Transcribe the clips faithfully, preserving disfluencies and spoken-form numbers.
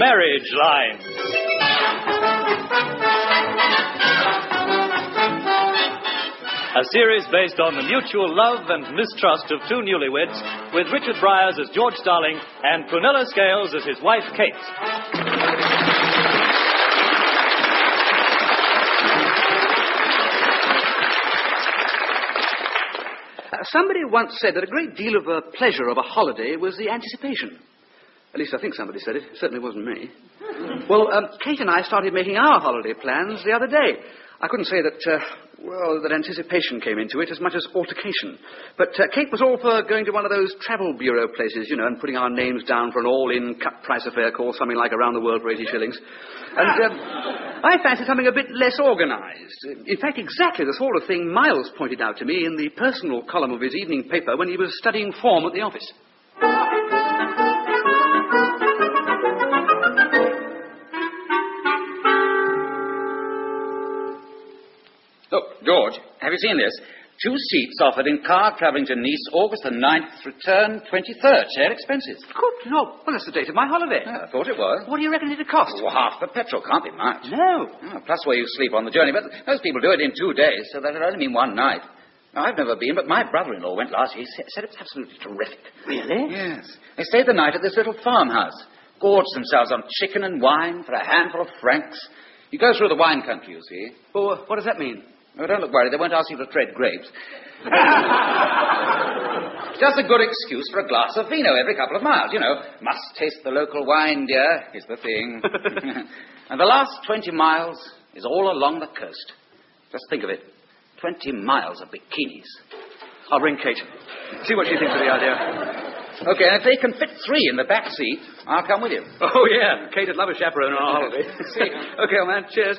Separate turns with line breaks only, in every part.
Marriage Line. A series based on the mutual love and mistrust of two newlyweds, with Richard Bryars as George Starling and Prunella Scales as his wife, Kate.
Uh, somebody once said that a great deal of the pleasure of a holiday was the anticipation. At least I think somebody said it. It certainly wasn't me. Well, um, Kate and I started making our holiday plans the other day. I couldn't say that, uh, well, that anticipation came into it as much as altercation. But uh, Kate was all for going to one of those travel bureau places, you know, and putting our names down for an all-in cut-price affair called something like Around the World for eighty shillings. And um, I fancied something a bit less organised. In fact, exactly the sort of thing Miles pointed out to me in the personal column of his evening paper when he was studying form at the office.
Look, George, have you seen this? Two seats offered in car travelling to Nice, August the ninth, return twenty-third, share expenses.
Good Lord. Well, that's the date of my holiday.
Yeah, I thought it was.
What do you reckon it'd cost?
Well, half the petrol can't be much.
No.
Oh, plus where you sleep on the journey. But most people do it in two days, so that'll only mean one night. Now, I've never been, but my brother-in-law went last year. He said it was absolutely terrific.
Really?
Yes. They stayed the night at this little farmhouse, gorged themselves on chicken and wine for a handful of francs. You go through the wine country, you see.
Well, uh, what does that mean?
Oh, don't look worried. They won't ask you to trade grapes. Just a good excuse for a glass of vino every couple of miles. You know, must taste the local wine, dear, is the thing. And the last twenty miles is all along the coast. Just think of it. Twenty miles of bikinis.
I'll ring Kate. See what she thinks of the idea.
Okay, and if they can fit three in the back seat, I'll come with you.
Oh, yeah. Kate would love a chaperone on our holiday. See. Okay, old man. Cheers.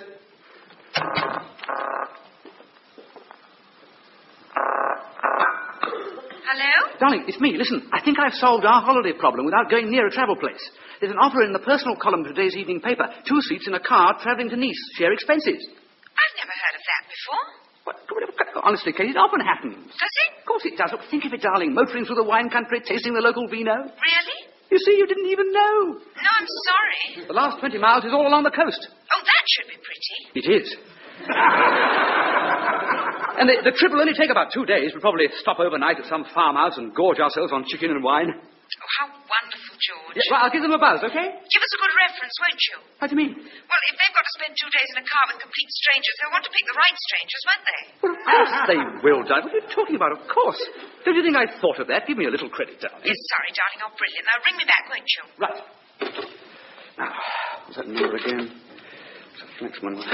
Hello?
Darling, it's me. Listen, I think I've solved our holiday problem without going near a travel place. There's an offer in the personal column of today's evening paper. Two seats in a car travelling to Nice. Share expenses.
I've never heard of that before.
What? Honestly, Kate, it often happens.
Does it?
Of course it does. Look, think of it, darling. Motoring through the wine country, tasting the local vino.
Really?
You see, you didn't even know.
No, I'm sorry.
The last twenty miles is all along the coast.
Oh, that should be pretty.
It is. And the, the trip will only take about two days. We'll probably stop overnight at some farmhouse and gorge ourselves on chicken and wine.
Oh, how wonderful, George.
Yeah, well, I'll give them a buzz, okay?
Give us a good reference, won't you?
What do you mean?
Well, if they've got to spend two days in a car with complete strangers, they'll want to pick the right strangers, won't they?
Well, of course they will, darling. What are you talking about? Of course. Don't you think I thought of that? Give me a little credit, darling.
Yes, sorry, darling. You're brilliant. Now, ring me back, won't you?
Right. Now, what's that number again? It's a Flex one.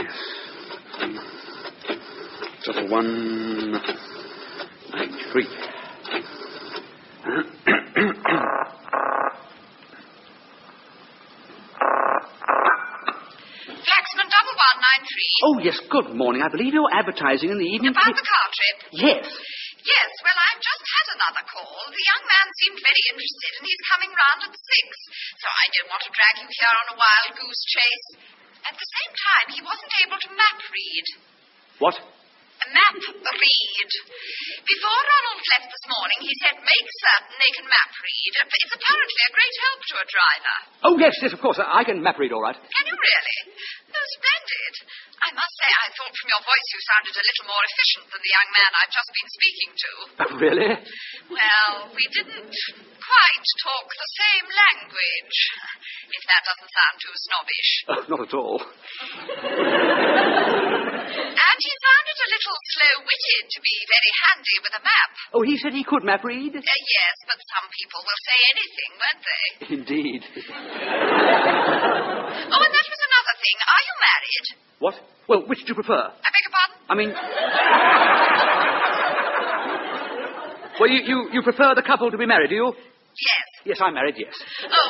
Double one nine three.
Flaxman double one nine three.
Oh, yes, good morning. I believe you're advertising in the evening...
About the car trip?
Yes.
Yes, well, I've just had another call. The young man seemed very interested, and he's coming round at six. So I don't want to drag you here on a wild goose chase. At the same time, he wasn't able to map read.
What?
Map read. Before Ronald left this morning, he said, make certain they can map read. It's apparently a great help to a driver.
Oh, yes, yes, of course. I, I can map read all right.
Can you really? Oh, splendid. I must say, I thought from your voice you sounded a little more efficient than the young man I've just been speaking to.
Oh, really?
Well, we didn't quite talk the same language. If that doesn't sound too snobbish.
Oh, not at all.
And he sounded a little slow-witted to be very handy with a map.
Oh, he said he could map read?
Uh, yes, but some people will say anything, won't they?
Indeed.
Oh, and that was another thing. Are you married?
What? Well, which do you prefer?
I beg your pardon?
I mean... Well, you, you, you prefer the couple to be married, do you?
Yes.
Yes, I'm married, yes.
Oh,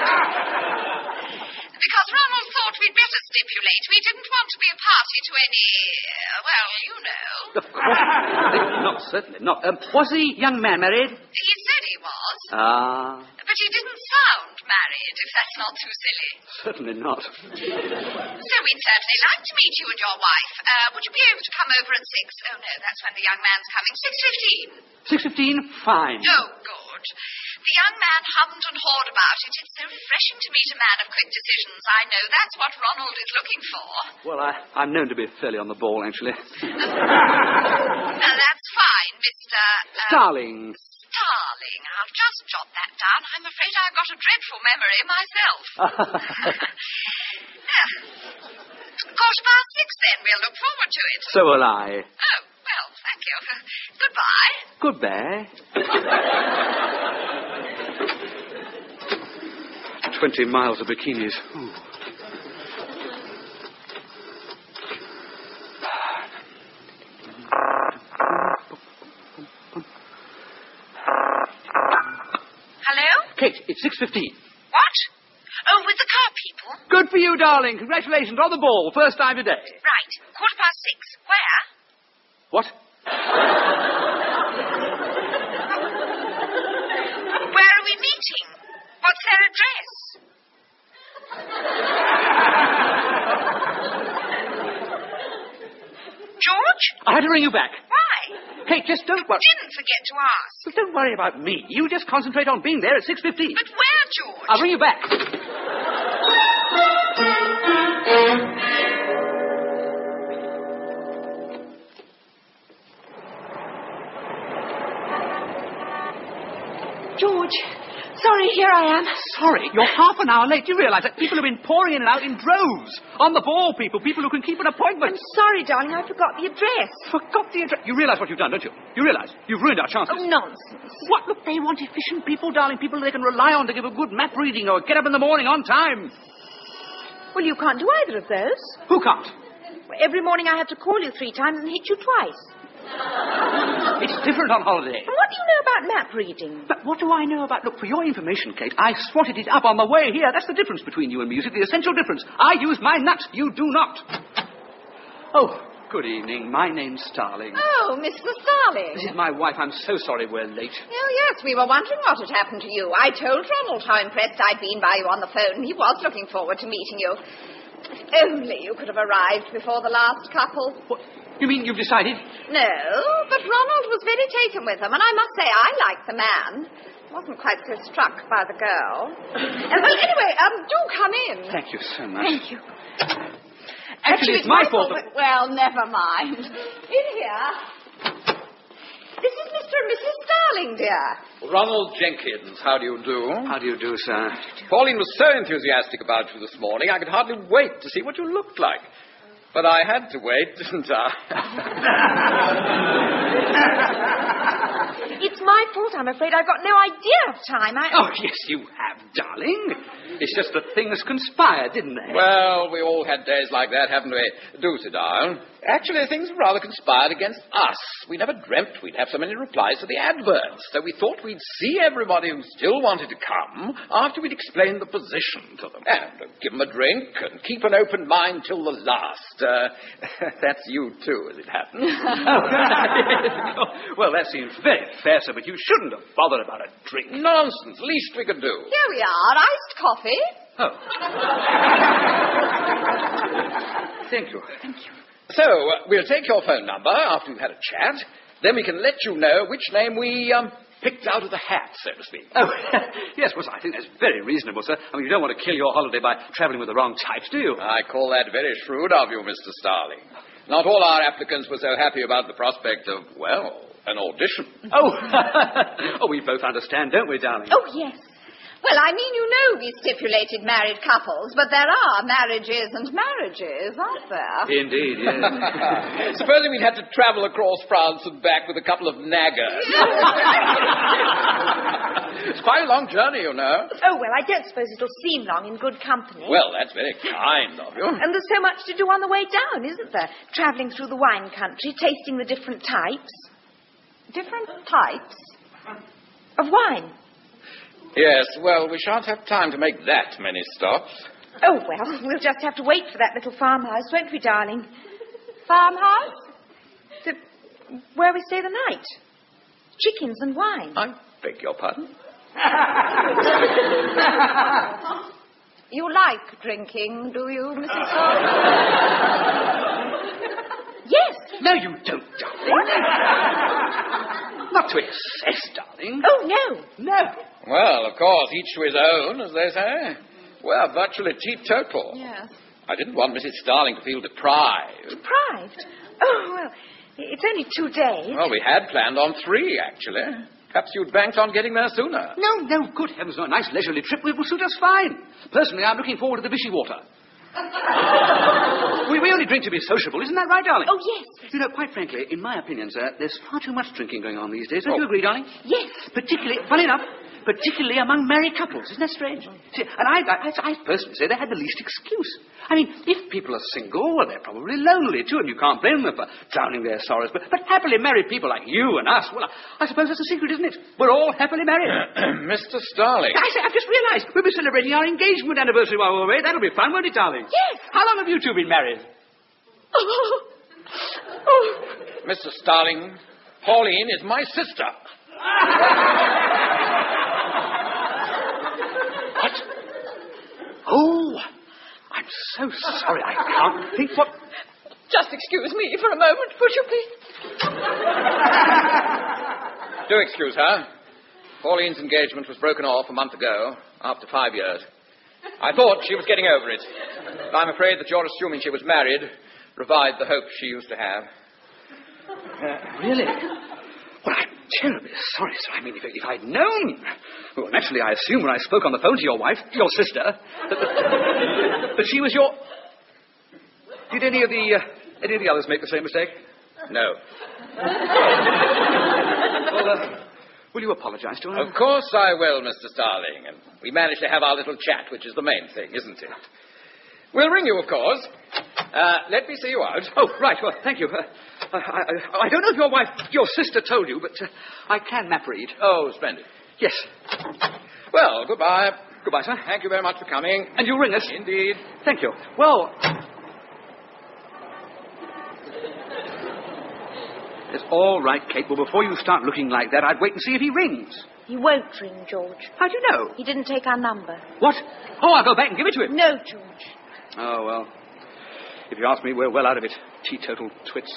because Ronald thought we'd better stipulate we didn't want to be a party to any, uh, well, you know.
Of course. Not, certainly not. Um, was the young man married?
He said he was.
Ah.
But he didn't sound married, if that's not too silly.
Certainly not.
So we'd certainly like to meet you and your wife. Uh, would you be able to come over at six? Oh, no, that's when the young man's coming. Six fifteen.
Six fifteen? Fine.
Oh, good. The young man hummed and hawed about it. It's so refreshing to meet a man of quick decisions. I know that's what Ronald is looking for.
Well, I, I'm known to be fairly on the ball, actually.
Now, that's fine, Mister Uh,
Starling.
Starling. I'll just jot that down. I'm afraid I've got a dreadful memory myself. Yeah. Quarter past six, then. We'll look forward to it.
So will I.
Oh, well, thank you. Goodbye.
Goodbye. Twenty miles of bikinis. Ooh.
Hello?
Kate, it's six fifteen.
What? Oh, with the car people?
Good for you, darling. Congratulations on the ball. First time today.
Right. Quarter past six. Where?
What?
Where are we meeting? What's their address? George?
I had to ring you back.
Why?
Kate, just don't worry.
Didn't forget to ask.
Well, don't worry about me. You just concentrate on being there at six fifteen.
But where, George?
I'll ring you back.
George, sorry, here I am.
Sorry, you're half an hour late. Do you realize that people have been pouring in and out in droves? On the ball, people. People who can keep an appointment.
I'm sorry, darling, I forgot the address.
Forgot the address. You realize what you've done, don't you? You realize you've ruined our chances.
Oh, nonsense.
What? Look, they want efficient people, darling. People they can rely on to give a good map reading or get up in the morning on time.
Well, you can't do either of those.
Who can't?
Well, every morning I have to call you three times and hit you twice.
It's different on holiday.
And what do you know about map reading?
But what do I know about... Look, for your information, Kate, I swatted it up on the way here. That's the difference between you and me. Is it the essential difference? I use my nuts. You do not. Oh, good evening. My name's Starling.
Oh, Mister Starling.
This is my wife. I'm so sorry we're late.
Oh, yes, we were wondering what had happened to you. I told Ronald how impressed I'd been by you on the phone. He was looking forward to meeting you. If only you could have arrived before the last couple.
What? You mean you've decided?
No, but Ronald was very taken with them, and I must say I liked the man. Wasn't quite so struck by the girl. Uh, well, anyway, um, do come in.
Thank you so much.
Thank you.
Actually,
Actually,
it's my fault.
but- Well, never mind. In here. This is Mister and Missus Starling, dear.
Ronald Jenkins, how do you do?
How do you do, sir?
Pauline was so enthusiastic about you this morning, I could hardly wait to see what you looked like. But I had to wait, didn't I?
It's my fault, I'm afraid. I've got no idea of time. I...
Oh, yes, you have, darling. It's just that things conspired, didn't they?
Well, we all had days like that, haven't we? Do sit down. Actually, things rather conspired against us. We never dreamt we'd have so many replies to the adverts. So we thought we'd see everybody who still wanted to come after we'd explained the position to them. And uh, give them a drink and keep an open mind till the last. Uh, that's you, too, as it happens.
Oh, well, that seems very fair, sir, but you shouldn't have bothered about a drink.
Nonsense. Least we could do.
Here we are, iced coffee.
Oh. Thank you. Thank you.
So, uh, we'll take your phone number after we've had a chat. Then we can let you know which name we um, picked out of the hat, so to speak.
Oh, yes, well, I think that's very reasonable, sir. I mean, you don't want to kill your holiday by travelling with the wrong types, do you?
I call that very shrewd of you, Mister Starling. Not all our applicants were so happy about the prospect of, well, an audition.
Oh, oh, we both understand, don't we, darling?
Oh, yes.
Well, I mean, you know we stipulated married couples, but there are marriages and marriages, aren't there?
Indeed, yes.
Supposing we'd had to travel across France and back with a couple of naggers. It's quite a long journey, you know.
Oh, well, I don't suppose it'll seem long in good company.
Well, that's very kind of you.
And there's so much to do on the way down, isn't there? Travelling through the wine country, tasting the different types.
Different types?
Of wine.
Yes, well, we shan't have time to make that many stops.
Oh, well, we'll just have to wait for that little farmhouse, won't we, darling?
Farmhouse?
The, where we stay the night. Chickens and wine.
I beg your pardon?
You like drinking, do you, Missus Starling?
Yes.
No, you don't, darling. Not to excess, darling.
Oh, no.
No.
Well, of course, each to his own, as they say. We're virtually teetotal.
Yes.
I didn't want Missus Starling to feel deprived.
Deprived? Oh, well, it's only two days.
Well, we had planned on three, actually. Perhaps you'd banked on getting there sooner.
No, no, good heavens, no. A nice leisurely trip will suit us fine. Personally, I'm looking forward to the Vichy water. we, we only drink to be sociable, isn't that right, darling?
Oh, yes.
You know, quite frankly, in my opinion, sir, there's far too much drinking going on these days. Don't
Oh.
you agree, darling?
Yes.
Particularly, funny enough, particularly among married couples. Isn't that strange? See, and I, I, I personally say they had the least excuse. I mean, if people are single, well, they're probably lonely, too, and you can't blame them for drowning their sorrows. But, but happily married people like you and us, well, I, I suppose that's a secret, isn't it? We're all happily married.
Mister Starling.
I say, I've just realised we'll be celebrating our engagement anniversary while we're away. That'll be fun, won't it, darling?
Yes.
How long have you two been married?
Oh. Oh.
Mister Starling, Pauline is my sister.
What? Oh, I'm so sorry. I can't think what...
Just excuse me for a moment, would you please?
Do excuse her. Pauline's engagement was broken off a month ago, after five years. I thought she was getting over it. But I'm afraid that your assuming she was married revived the hope she used to have.
Really? Well, I'm terribly sorry, sir. I mean, if, if I'd known... Well, naturally, I assumed when I spoke on the phone to your wife, your sister, that, that, that she was your... Did any of the... Uh, any of the others make the same mistake?
No.
Well, uh, will you apologise to her?
Of course I will, Mister Starling. And we managed to have our little chat, which is the main thing, isn't it? We'll ring you, of course. Uh, let me see you out.
Oh, right. Well, thank you. Uh, I, I, I don't know if your wife, your sister told you, but uh, I can map read.
Oh, splendid.
Yes.
Well, goodbye.
Goodbye, sir.
Thank you very much for coming.
And you'll ring us?
Indeed.
Thank you. Well... It's all right, Kate. Well, before you start looking like that, I'd wait and see if he rings.
He won't ring, George.
How do you know?
He didn't take our number.
What? Oh, I'll go back and give it to him.
No, George.
Oh, well. If you ask me, we're well out of it. Teetotal twits.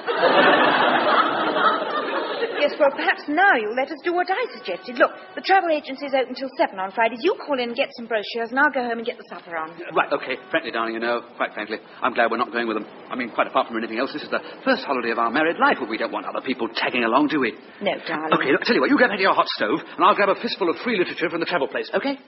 Yes, well, perhaps now you'll let us do what I suggested. Look, the travel agency is open till seven on Fridays. You call in and get some brochures, and I'll go home and get the supper on.
Right, okay. Frankly, darling, you know, quite frankly, I'm glad we're not going with them. I mean, quite apart from anything else, this is the first holiday of our married life, but we don't want other people tagging along, do we?
No, darling.
Okay, look, tell you what, you get back to your hot stove, and I'll grab a fistful of free literature from the travel place, okay?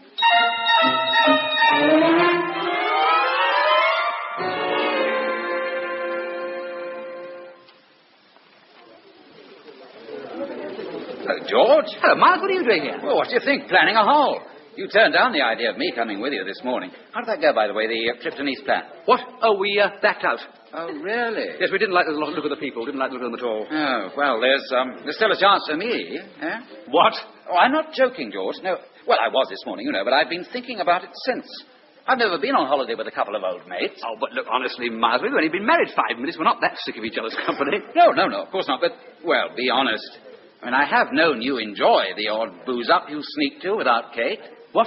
Oh, George.
Hello, Miles, what are you doing here?
Well, what do you think? Planning a haul. You turned down the idea of me coming with you this morning. How did that go, by the way, the uh, trip to Nice plan?
What? Oh, we uh, backed out.
Oh, really?
Yes, we didn't like the look of the people, didn't like the look of them at all.
Oh, well, there's um, there's still a chance for me, eh?
What?
Oh, I'm not joking, George. No, well, I was this morning, you know, but I've been thinking about it since. I've never been on holiday with a couple of old mates.
Oh, but look, honestly, Miles, we've only been married five minutes. We're not that sick of each other's company.
No, no, no, of course not. But, well, be honest. I mean, I have known you enjoy the odd booze-up you sneak to without Kate.
What?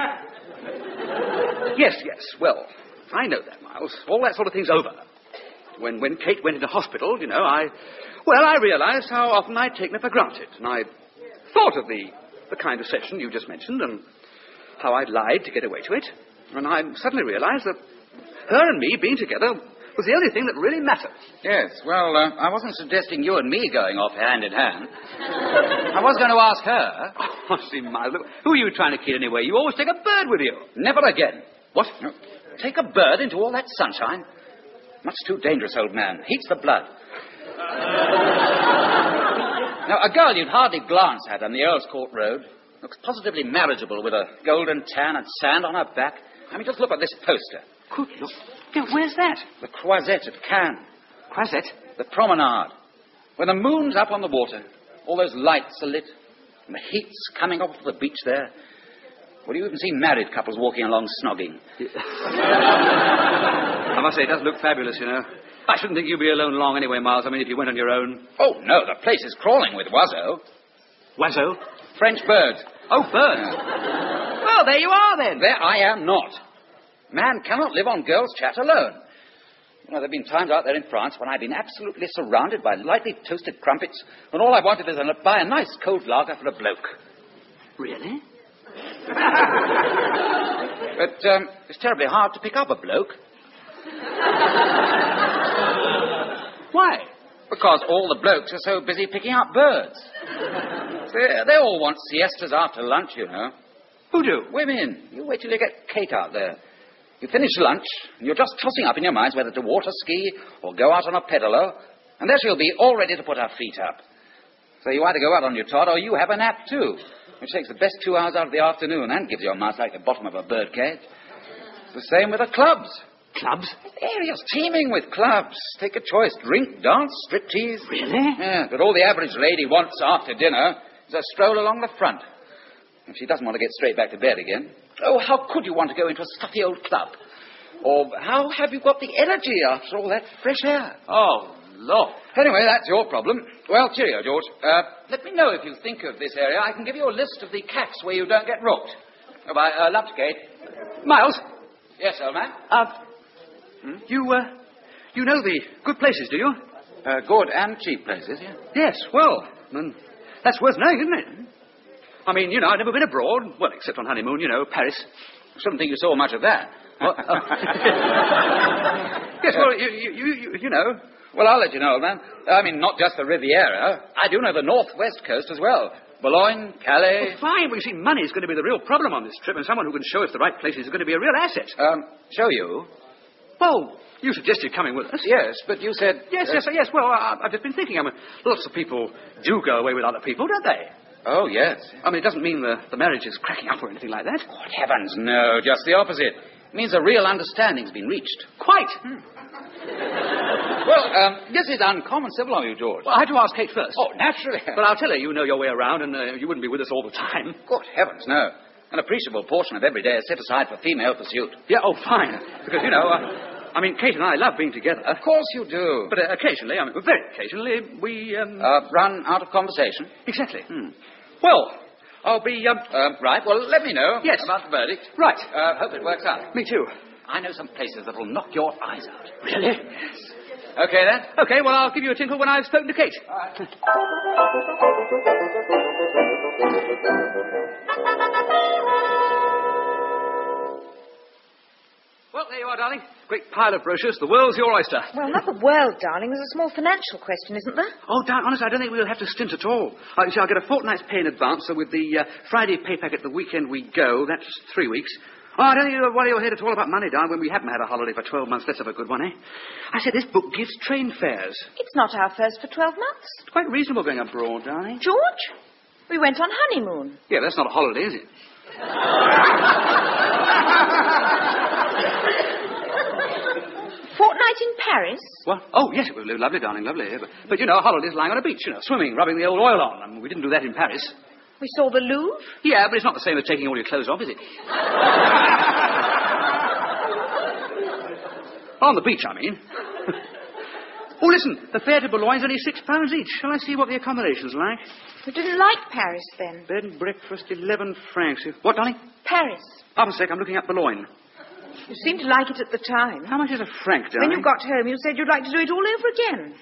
Yes, yes. Well, I know that, Miles. All that sort of thing's over. When when Kate went into hospital, you know, I... Well, I realised how often I'd taken her for granted. And I thought of the, the kind of session you just mentioned and how I'd lied to get away to it. And I suddenly realised that her and me being together was the only thing that really mattered.
Yes, well, uh, I wasn't suggesting you and me going off hand in hand. I was going to ask her.
Oh, see, Miles, look, who are you trying to kid anyway? You always take a bird with you.
Never again.
What?
No. Take a bird into all that sunshine? Much too dangerous, old man. Heats the blood. Now, a girl you'd hardly glance at on the Earl's Court Road looks positively marriageable with a golden tan and sand on her back. I mean, just look at this poster.
Good look. Yeah, where's that?
The Croisette at Cannes.
Croisette?
The promenade. When the moon's up on the water, all those lights are lit, and the heat's coming off the beach there. Well, you even see married couples walking along snogging.
I must say, it does look fabulous, you know. I shouldn't think you'd be alone long anyway, Miles. I mean, if you went on your own.
Oh, no, the place is crawling with oiseaux.
Oiseaux?
French birds.
Oh, birds.
Yeah.
Well, there you are, then.
There I am not. Man cannot live on girls' chat alone. You know, there have been times out there in France when I've been absolutely surrounded by lightly toasted crumpets, and all I wanted is to buy a nice cold lager for a bloke.
Really?
But um, it's terribly hard to pick up a bloke.
Why?
Because all the blokes are so busy picking up birds. They, they all want siestas after lunch, you know.
Who do?
Women. You wait till you get Kate out there. You finish lunch, and you're just tossing up in your minds whether to water ski or go out on a pedalo, and there she'll be, all ready to put her feet up. So you either go out on your Todd or you have a nap too, which takes the best two hours out of the afternoon and gives your mouth like the bottom of a birdcage. It's the same with the clubs.
Clubs?
The area's teeming with clubs. Take a choice. Drink, dance, striptease.
Really?
Yeah, but all the average lady wants after dinner is a stroll along the front. If she doesn't want to get straight back to bed again. Oh, how could you want to go into a stuffy old club? Or how have you got the energy after all that fresh air?
Oh, Lord.
Anyway, that's your problem. Well, cheerio, George. Uh, let me know if you think of this area. I can give you a list of the cats where you don't get rooked. Goodbye. Uh, love to Kate.
Miles?
Yes, old man?
Uh, hmm? you, uh, you know the good places, do you?
Uh, good and cheap places, yeah.
Yes, well, then that's worth knowing, isn't it? I mean, you know, I've never been abroad. Well, except on honeymoon, you know, Paris.
I shouldn't think you saw much of that.
What? Oh. Yes, well, you, you, you, you know.
Well, I'll let you know, old man. I mean, not just the Riviera. I do know the northwest coast as well. Boulogne, Calais.
Oh, fine. Well, you see, money is going to be the real problem on this trip, and someone who can show us the right places is going to be a real asset.
Um, show you?
Well, you suggested coming with us.
Yes, but you said...
Yes,
uh,
yes, yes. Well, I, I've just been thinking. I mean, lots of people do go away with other people, don't they?
Oh, yes.
I mean, it doesn't mean the, the marriage is cracking up or anything like that.
Good heavens, no. Just the opposite. It means a real understanding's been reached.
Quite.
Hmm. Well, um, this is uncommon civil of you, George.
Well, I had to ask Kate first.
Oh, naturally.
But I'll tell her you know your way around, and uh, you wouldn't be with us all the time.
Good heavens, no. An appreciable portion of every day is set aside for female pursuit.
Yeah, oh, fine. Because, you know, uh, I mean, Kate and I love being together.
Of course you do.
But uh, occasionally, I mean, very occasionally, we, um...
Uh, run out of conversation?
Exactly. Hmm. Well, I'll be, um...
Uh, right, well, let me know
yes.
about the verdict.
Right.
Uh, hope it works out.
Me too.
I know some places that will knock your eyes out.
Really?
Yes. Okay, then?
Okay, well, I'll give you a tinkle when I've spoken to Kate.
All right.
Well, there you are, darling. Great pile of brochures. The world's your oyster.
Well, not the world, darling. There's a small financial question, isn't there?
Oh, darling, honestly, I don't think we'll have to stint at all. Uh, you see, I'll get a fortnight's pay in advance, so with the uh, Friday pay packet the weekend we go, that's three weeks. Oh, I don't think you'll worry your head at all about money, darling, when we haven't had a holiday for twelve months. Let's have a good one, eh? I said this book gives train fares.
It's not our first for twelve months.
It's quite reasonable going abroad, darling.
George, we went on honeymoon.
Yeah, that's not a holiday, is it?
Fortnight in Paris?
What? Oh, yes, it was lovely, darling, lovely. But, but, you know, holidays lying on a beach, you know, swimming, rubbing the old oil on. I mean, we didn't do that in Paris.
We saw the Louvre?
Yeah, but it's not the same as taking all your clothes off, is it? On the beach, I mean. Oh, listen, the fare to Boulogne's only six pounds each. Shall I see what the accommodation's like?
We didn't like Paris then.
Bed and breakfast, eleven francs. What, darling?
Paris.
Half a sec, I'm looking up Boulogne.
You seemed to like it at the time.
How much is a franc, darling?
When you got home, you said you'd like to do it all over again.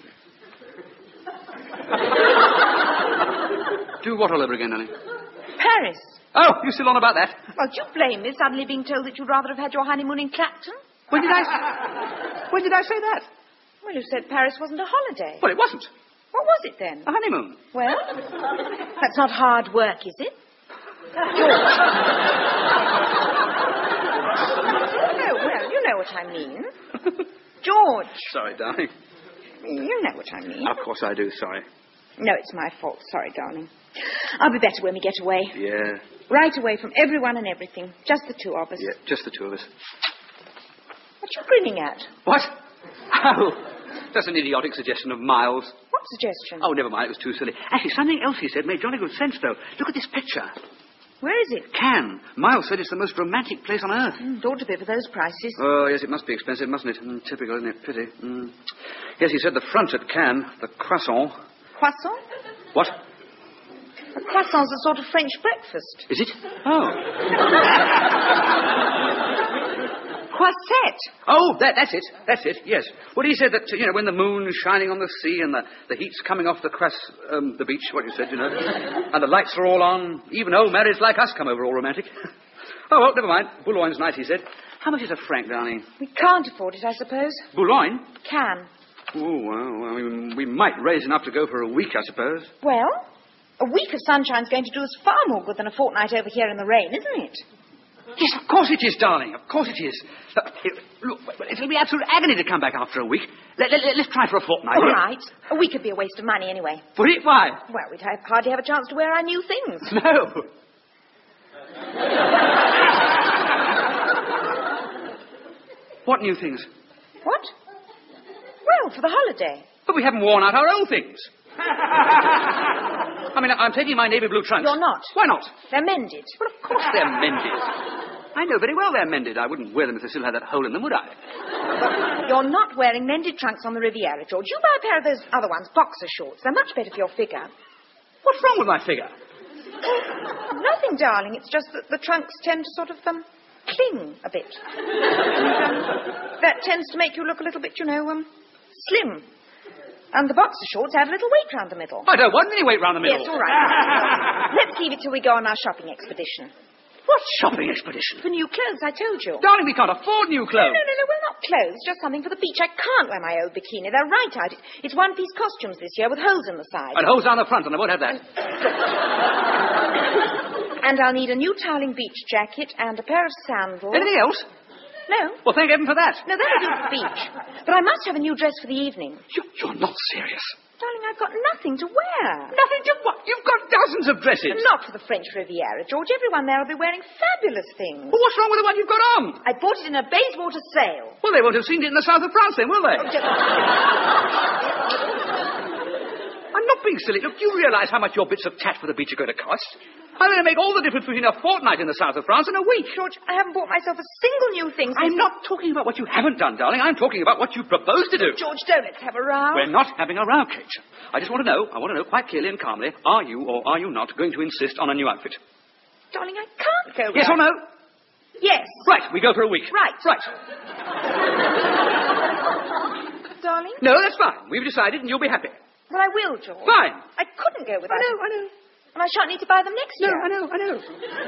Do what all over again, darling?
Paris.
Oh, you still on about that?
Well, do you blame me suddenly being told that you'd rather have had your honeymoon in Clapton?
When did I... When did I say that?
Well, you said Paris wasn't a holiday.
Well, it wasn't.
What was it then?
A honeymoon.
Well, that's not hard work, is it? George. Oh, well, you know what I mean. George.
Sorry, darling.
You know what I mean.
Of course I do, sorry.
No, it's my fault. Sorry, darling. I'll be better when we get away.
Yeah.
Right away from everyone and everything. Just the two of us.
Yeah, just the two of us.
What are you grinning at?
What? Oh, that's an idiotic suggestion of Miles.
What suggestion?
Oh, never mind, it was too silly. Actually, something else he said made jolly good sense, though. Look at this picture.
Where is it?
Cannes. Miles said it's the most romantic place on earth.
Mm, ought to be for those prices.
Oh, yes, it must be expensive, mustn't it? Mm, typical, isn't it? Pity. Mm. Yes, he said the front at Cannes, the croissant.
Croissant?
What?
A croissant's a sort of French breakfast.
Is it? Oh. croisette. Oh, that, that's it. That's it, yes. Well, he said that, you know, when the moon's shining on the sea and the, the heat's coming off the cross, um, the beach, what you said, you know, and the lights are all on, even old marrieds like us come over all romantic. Oh, well, never mind. Bouloigne's nice, he said. How much is a franc, darling?
We can't afford it, I suppose.
Boulogne?
Can.
Oh, well, well we, we might raise enough to go for a week, I suppose.
Well, a week of sunshine's going to do us far more good than a fortnight over here in the rain, isn't it?
Yes, of course it is, darling. Of course it is. Look, it, look, it'll be absolute agony to come back after a week. Let, let, let's try for a fortnight.
All right. A week would be a waste of money anyway.
Would it? Why?
Well, we'd have, hardly have a chance to wear our new things.
No. What new things?
What? Well, for the holiday.
But we haven't worn out our old things. I mean, I'm taking my navy blue trunks.
You're not.
Why not?
They're mended.
Well, of course they're mended. I know very well they're mended. I wouldn't wear them if they still had that hole in them, would I?
You're not wearing mended trunks on the Riviera, George. You buy a pair of those other ones, boxer shorts. They're much better for your figure.
What's wrong with my figure?
Nothing, darling. It's just that the trunks tend to sort of, um, cling a bit. And, um, that tends to make you look a little bit, you know, um, slim. And the boxer shorts have a little weight round the middle.
I don't want any weight round the middle.
Yes, all right. Let's leave it till we go on our shopping expedition.
What shopping expedition?
For new clothes, I told you.
Darling, we can't afford new
No,
clothes.
no, no, no, well, not clothes, just something for the beach. I can't wear my old bikini. They're right out. It's one-piece costumes this year with holes in the sides.
And holes down the front, and I won't have that.
And I'll need a new toweling beach jacket and a pair of sandals.
Anything else?
No.
Well, thank heaven for that.
No, that'll do for the beach. But I must have a new dress for the evening.
You, you're not serious.
Darling, I've got nothing to wear.
Nothing to what? You've got dozens of dresses.
And not for the French Riviera, George. Everyone there will be wearing fabulous things.
Well, what's wrong with the one you've got on?
I bought it in a Bayswater sale.
Well, they won't have seen it in the south of France then, will they?
Oh, just...
I'm not being silly. Look, you realise how much your bits of tat for the beach are going to cost? I'm going to make all the difference between a fortnight in the south of France and a week.
George, I haven't bought myself a single new thing since...
I'm not talking about what you haven't done, darling. I'm talking about what you propose to do.
George, don't let's have a row.
We're not having a row, Kate. I just want to know, I want to know quite clearly and calmly, are you or are you not going to insist on a new outfit?
Darling, I can't go
Yes
without...
or no?
Yes.
Right, we go for a week.
Right.
Right.
Darling?
No, that's fine. We've decided and you'll be happy.
Well, I will, George.
Fine.
I couldn't go without
I know,
them.
I know.
And I shan't need to buy them next
No,
year.
I know, I know.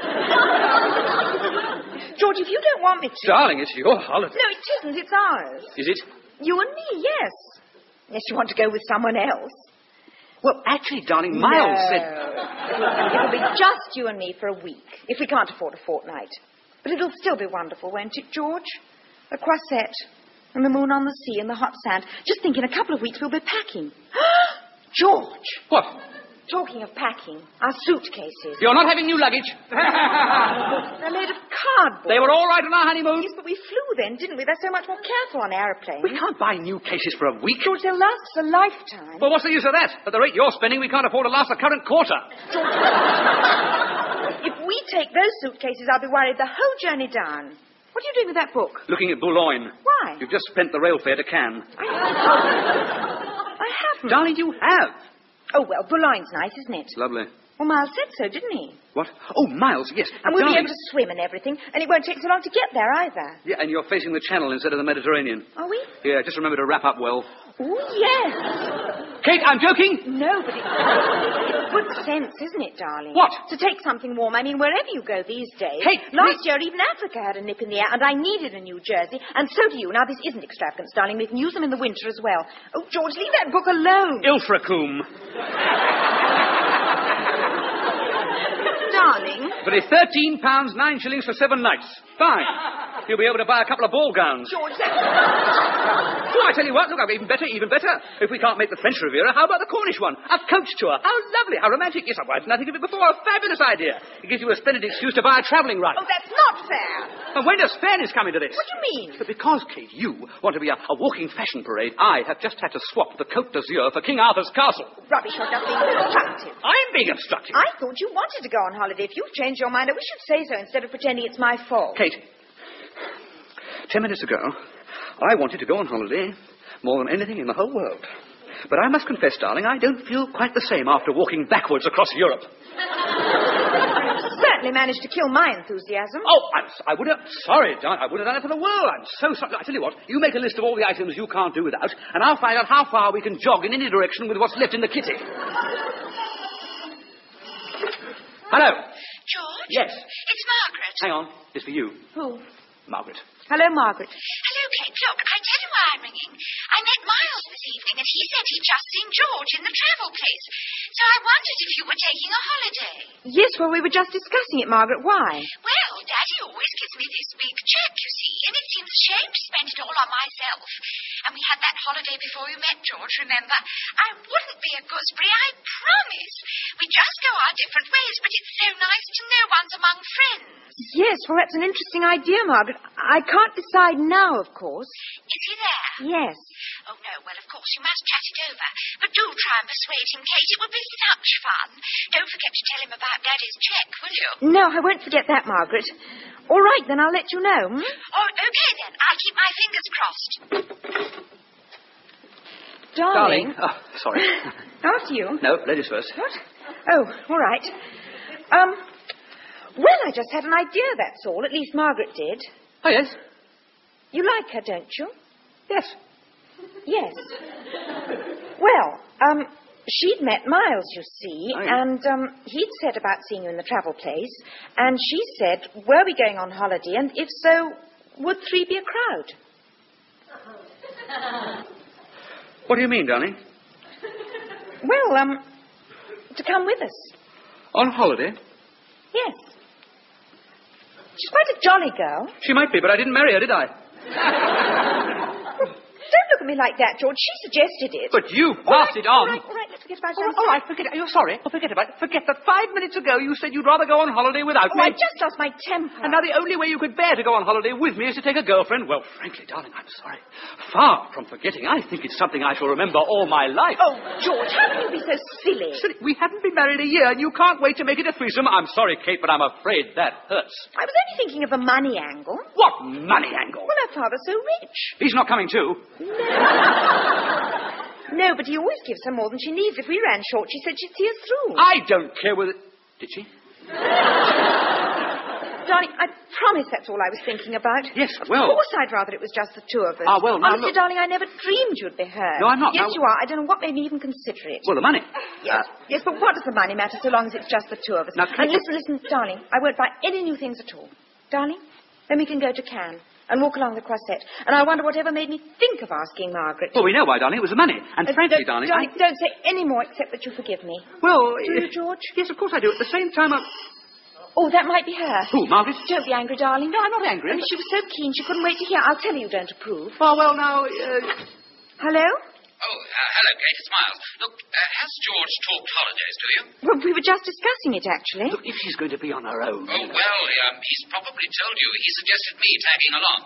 George, if you don't want me to...
Darling, it's your holiday.
No, it isn't. It's ours.
Is it?
You and me, yes. Unless you want to go with someone else.
Well, actually, darling, Miles
no.
said...
It'll, it'll be just you and me for a week, if we can't afford a fortnight. But it'll still be wonderful, won't it, George? A croisette, and the moon on the sea and the hot sand. Just think, in a couple of weeks we'll be packing. George!
What?
Talking of packing, our suitcases.
You're not having new luggage.
They're made of cardboard.
They were all right on our honeymoon.
Yes, but we flew then, didn't we? They're so much more careful on aeroplanes.
We can't buy new cases for a week.
George, they'll last us a lifetime.
Well, what's the use of that? At the rate you're spending, we can't afford to last the current quarter.
George, if we take those suitcases, I'll be worried the whole journey down. What are you doing with that book?
Looking at Boulogne.
Why?
You've just spent the rail fare to Cannes.
I haven't. I haven't.
Darling, you have.
Oh, well, Boulogne's nice, isn't it?
Lovely.
Well, Miles said so, didn't he?
What? Oh, Miles, yes.
And we'll
darling.
be able to swim and everything, and it won't take so long to get there either.
Yeah, and you're facing the Channel instead of the Mediterranean.
Are we?
Yeah, just remember to wrap up well.
Oh, yes.
Kate, I'm joking.
No, but it, it's good sense, isn't it, darling?
What?
To take something warm. I mean, wherever you go these days.
Kate,
Last
please.
year, even Africa had a nip in the air, and I needed a new jersey, and so do you. Now, this isn't extravagance, darling. We can use them in the winter as well. Oh, George, leave that book alone.
Ilfracombe.
Darling.
But it's thirteen pounds, nine shillings for seven nights. Fine. You'll be able to buy a couple of ball gowns.
George, that...
Well, I tell you what, look, even better, even better. If we can't make the French Riviera, how about the Cornish one? A coach tour. How lovely, how romantic. Yes, I've nothing of it before. A fabulous idea. It gives you a splendid excuse to buy a travelling rug.
Oh, that's not fair.
And when does fairness come into this?
What do you mean?
But because, Kate, you want to be a, a walking fashion parade, I have just had to swap the Côte d'Azur for King Arthur's castle.
Rubbish, you're just being obstructive.
I'm being obstructive.
I thought you wanted to go on holiday. If you've changed your mind, I wish you'd say so instead of pretending it's my fault.
Kate, ten minutes ago, I wanted to go on holiday more than anything in the whole world. But I must confess, darling, I don't feel quite the same after walking backwards across Europe.
So, certainly managed to kill my enthusiasm.
Oh, I'm, s- I would have... Sorry, Don. I wouldn't have done it for the world. I'm so sorry. I tell you what, you make a list of all the items you can't do without, and I'll find out how far we can jog in any direction with what's left in the kitty. Hello.
George?
Yes.
It's Margaret.
Hang on. It's for you,
Who?
Margaret.
Hello, Margaret.
Hello, Kate. Look, I tell you why I'm ringing. I met Miles this evening, and he said he'd just seen George in the travel place. So I wondered if you were taking a holiday.
Yes, well, we were just discussing it, Margaret. Why?
Well, Daddy always gives me this big check, you see, and it seems a shame to spend it all on myself. And we had that holiday before you met George, remember? I wouldn't be a gooseberry, I promise. We just go our different ways, but it's so nice to know one's among friends.
Yes, well, that's an interesting idea, Margaret. I can't decide now, of course.
Is he there?
Yes.
Oh, no, well, of course, you must chat it over. But do try and persuade him, Kate. It would be such fun. Don't forget to tell him about Daddy's cheque, will you?
No, I won't forget that, Margaret. All right, then I'll let you know. Hmm?
Oh, okay, then. I'll keep my fingers crossed.
Darling.
Darling. Oh, sorry.
After you.
No, ladies first.
What? Oh, all right. Um, well, I just had an idea, that's all. At least Margaret did.
Oh, yes.
You like her, don't you?
Yes.
Yes. Well, um, she'd met Miles, you see,
Oh, yeah.
and um, he'd said about seeing you in the travel place, and she said, were we going on holiday, and if so, would three be a crowd?
What do you mean, darling?
Well, um, to come with us.
On holiday?
Yes. She's quite a jolly girl.
She might be, but I didn't marry her, did I?
Don't look at me like that, George. She suggested it.
But you
All
passed
right,
it on.
All right, all right, let's forget about
All
it.
right, all right, forget it. You're sorry. Oh, forget about it. Forget that five minutes ago you said you'd rather go on holiday without
Oh,
me.
I just lost my temper.
And now the only way you could bear to go on holiday with me is to take a girlfriend. Well, frankly, darling, I'm sorry. Far from forgetting, I think it's something I shall remember all my life.
Oh, George, how can you be so silly?
Silly, we haven't been married a year, and you can't wait to make it a threesome. I'm sorry, Kate, but I'm afraid that hurts.
I was only thinking of the money angle.
What money angle?
Well, her father's so rich.
He's not coming too.
No, but he always gives her more than she needs. If we ran short, she said she'd see us through.
I don't care whether... Did she?
Darling, I promise that's all I was thinking about.
Yes, well...
Of course I'd rather it was just the two of us.
Ah, well, now
Honestly,
look-
darling, I never dreamed you'd be hurt.
No, I'm not.
Yes,
Now-
you are. I don't know what made me even consider it.
Well, the money.
Yes, yes, but what does the money matter so long as it's just the two of us?
Now,
and
Kate-
listen, listen, darling, I won't buy any new things at all. Darling, then we can go to Cannes and walk along the Croisette. And I wonder whatever made me think of asking Margaret.
Well, we know why, darling. It was the money. And
Uh,
frankly,
don't,
darling...
darling,
I...
don't say any more except that you forgive me.
Well...
Do you,
if-
George?
Yes, of course I do. At the same time, I'm...
Oh, that might be her.
Who, Margaret?
Don't be angry, darling.
No, I'm not angry.
Only she was so keen she couldn't wait to hear. I'll tell you you don't approve.
Oh, well, now... Uh...
Hello?
Oh, uh, hello, Kate. It's Miles. Look, uh, has George talked holidays to you?
Well, we were just discussing it, actually.
Look, if she's going to be on her own...
Oh, well, um, he's probably told you. He suggested me tagging along.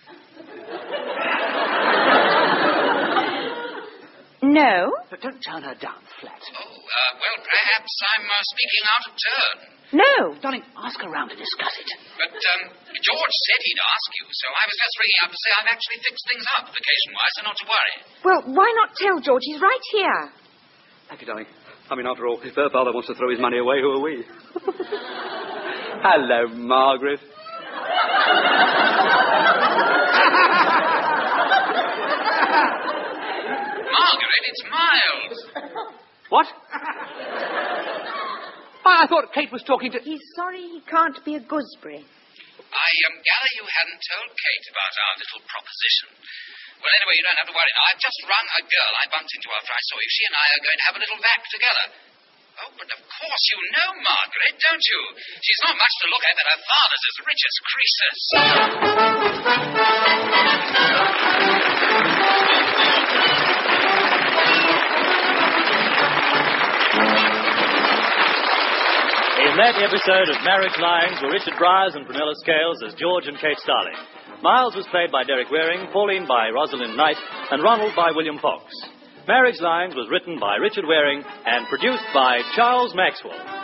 No?
But don't turn her down flat.
Oh, uh, well, perhaps I'm uh, speaking out of turn.
No.
Darling, ask her round to discuss it.
But um, George said he'd ask you, so I was just ringing up to say I've actually fixed things up vacation-wise, so not to worry.
Well, why not tell George? He's right here.
Thank you, darling. I mean, after all, if her father wants to throw his money away, who are we? Hello, Margaret.
Margaret, it's Miles.
What? I, I thought Kate was talking to...
He's sorry he can't be a gooseberry.
I um, gather you hadn't told Kate about our little proposition. Well, anyway, you don't have to worry now. I've just rung a girl I bumped into after I saw you. She and I are going to have a little vac together. Oh, but of course you know Margaret, don't you? She's not much to look at, but her father's as rich as Croesus.
In that episode of Marriage Lines were Richard Bryars and Prunella Scales as George and Kate Starling. Miles was played by Derek Waring, Pauline by Rosalind Knight, and Ronald by William Fox. Marriage Lines was written by Richard Waring and produced by Charles Maxwell.